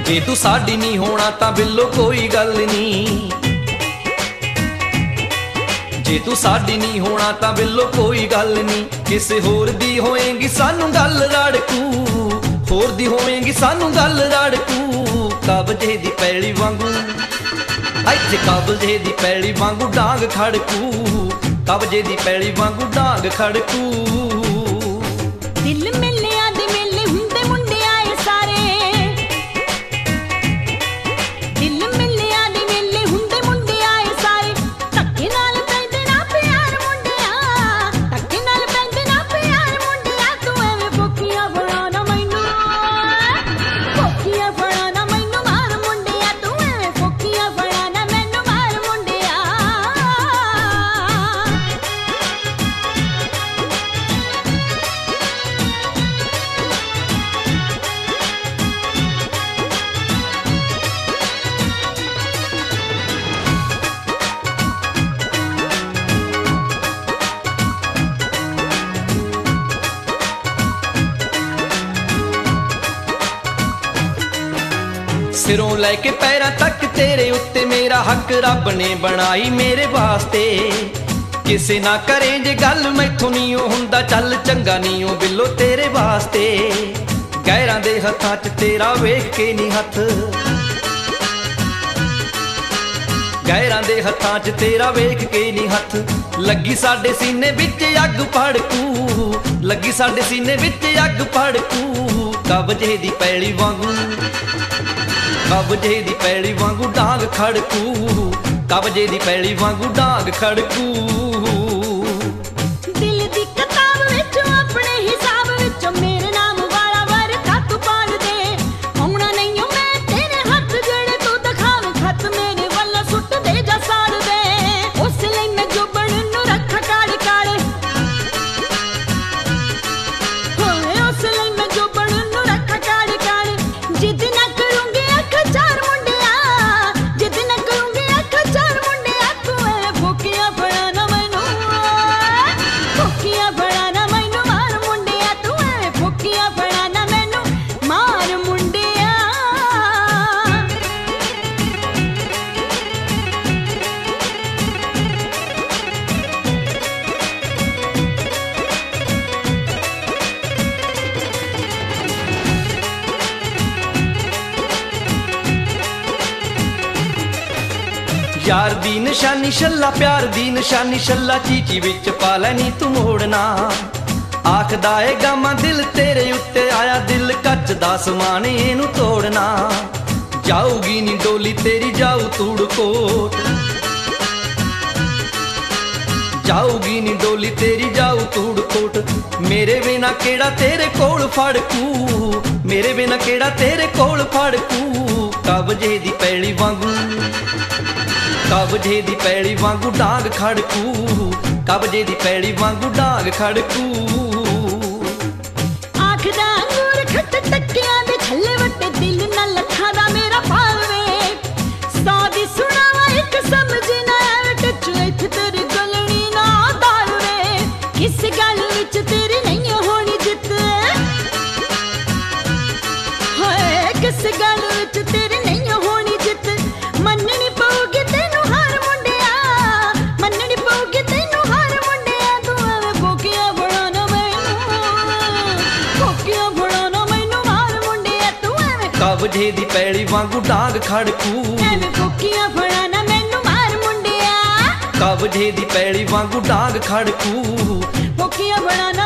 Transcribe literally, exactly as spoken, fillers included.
जे तू साडी नहीं होना तां बिल्लो कोई गल नहीं, जे तू साडी नहीं होना तां बिल्लो कोई गल नहीं। किसे होर दी होएगी सानू गल रड़कू, होर दी होएगी सानू गल रड़कू। कबजे दी पैली वांगू इत्थे कबजे दी पैली वांगू डांग खड़कू, कबजे दी पैली वांगू डांग खड़कू। दिल मिलिया दे मेले हुंदे मुंडे आए सारे, दिल मिलिया दे मेले हुंदे मुंडे आए सारे। धक्के नाल पैंदे ना प्यार मुंडिया, धक्के नाल पैंदे ना प्यार मुंडिया। तू एवें फोकियां बनाना मैनू, फोकियां बनाना मैनू मार मुंडिया। तू एवें फोकियां बनाना मैनू मार मुंडिया। सिरों लैके पैरां तक तेरे उत्ते मेरा हक रब ने बनाई मेरे वास्ते। किसे ना करे जे गल मैथों नहीं हुंदा, चल चंगा नहीं ओ बिल्लो तेरे वास्ते। गैरां दे हत्थां च तेरा वेख के नहीं हत्थ, गैरां दे हत्थां च तेरा वेख के नहीं हत्थ। लगी साडे सीने विच अग भड़कू, लगी साडे सीने विच अग भड़कू। कबजे दी पैली वांगू, कबजे दी पैली वांगू डांग खड़कू, कबजे दी पैली वांगू डांग खड़कू। दिल दी किताब विचों अपने हिसाब विचों मेरे नाम वाला वर्का तू पढ़ दे। आउणा नहीं ओ मैं तेरे हत्थ जेड़े तू दिखावे, खत मेरे वल्ला सुट दे जा साड़ दे। उस लई मैं जोबन नूं रख काड़ काड़, होए उस लई मैं जोबन नूं रख काड़ काड़। जिद ना करूंगी अख चार मुंडिया, जिद ना करूंगी अख चार मुंडिया। तू एवें फोकियां बनाना मैनू, फोकियां बनाना मैनू मार मुंडिया। तू एवें फोकियां बनाना मैनू मार मुंडिया। यार दी निशानी छल्ला, प्यार दी निशानी छल्ला। चीची विच पा लैनी तू मोड़ना, आखदा ए गामा दिल तेरे उत्ते आया। दिल कच दा समान इनू तोड़ना। जाऊगी नी डोली तेरी जाऊ तूड़ कोट, जाऊगी नी डोली तेरी जाऊ तूड़ कोट। मेरे बिना केड़ा तेरे कोल फड़कू, मेरे बिना केड़ा तेरे कोल फड़कू। कबजे दी पैली वांगू, कबजे दी पैली वांगू डांग खड़कू, कबजे दी पैली वांगू डांग खड़कू। आखदा अंगूर खट टक्कियां दे छल्ले वट्टे, दिल ना लखां दा मेरा पावे। सौ दी सुनावा इक समझ ना आवे, टच इत्थे तेरी गलनी ना दाल वे। किस गल विच तेरी नहीं होनी जित, हाय किस गल विच तेरी नहीं होनी जित। मननी पऊगी तैनू हार मुंडिया, मननी पऊगी तैनू हार मुंडिया। तू एवें फोकियां बनाना मैनू, फोकियां बनाना मैनू मार मुंडिया। तू एवें कबजे दी पैली वांगू डांग खड़कू, एवें फोकियां बनाना मैनू मार मुंडिया। कबजे दी पैली वांगू डांग खड़कू, फोकियां बनाना